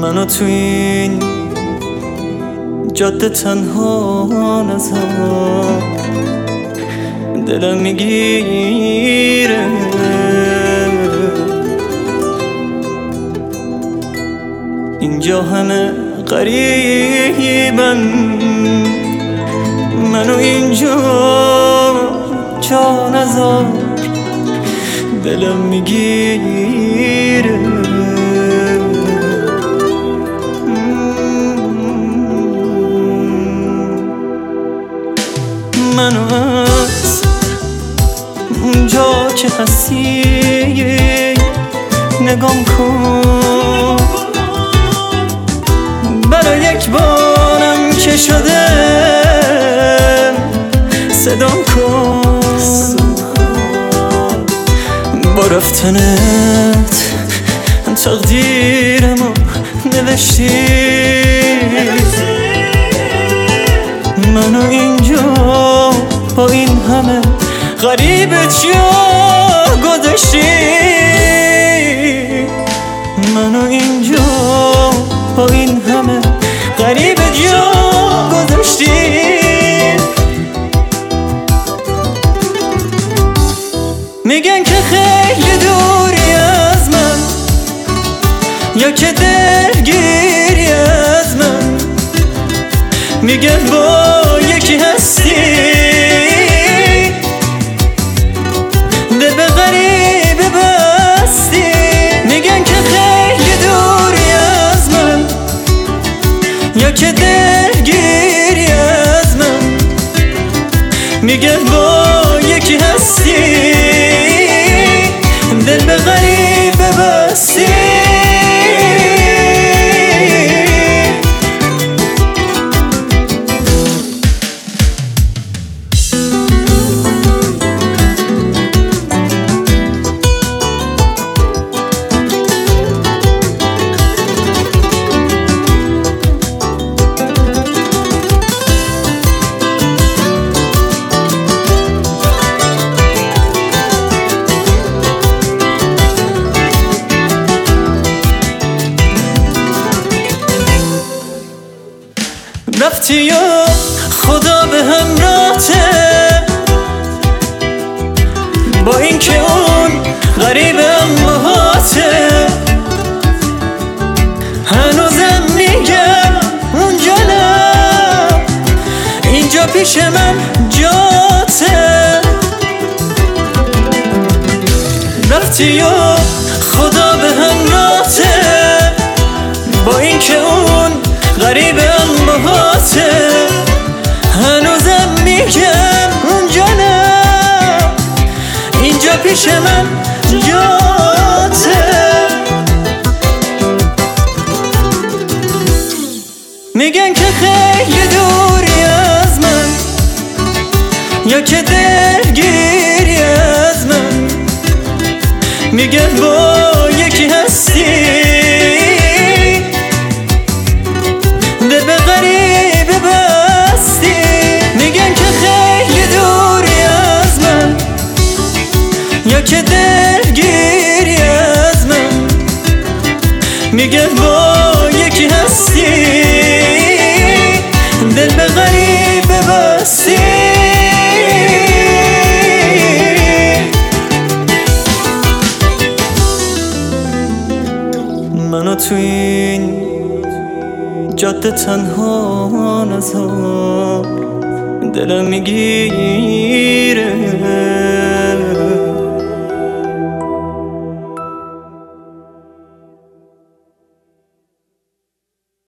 منو تو این جاده تنها نذار، دلم میگیره اینجا همه غریبن، منو اینجا جا نذار، دلم میگیره. منو از اونجا که هستی نگام کن، برای یک بارم که شده صدام کن. با رفتنت تقدیرمو نوشتی، منو اینجا با این همه غریب جا گذاشتی، منو اینجا با این همه غریب جا گذاشتی. میگن که خیلی دوری از من، یا که دلگیری از من، میگن با یکی هستی، دل به غریبه بستی. میگن که خیلی دوری از من، یا که دلگیری از من، میگن با یکی هستی، دل به غریبه بستی. رفتی و خدا به همراهته، با این که اون غریبم باهاته، هنوزم میگم اونجا نه، اینجا پیش من جاته. رفتی و خدا به همراهته، با این که اون غریبم باهاته، هنوزم میگم اونجا نه، اینجا پیش من جاته. میگن که خیلی دوری از من، یا که دلگیری از من، میگن با یکی هستی، دل به غریبه بستی. میگن که خیلی دوری از من، یا که دلگیری از من، میگن با یکی هستی، دل به غریبه بستی. منو تو این جاده تنها نذار، دلم میگیره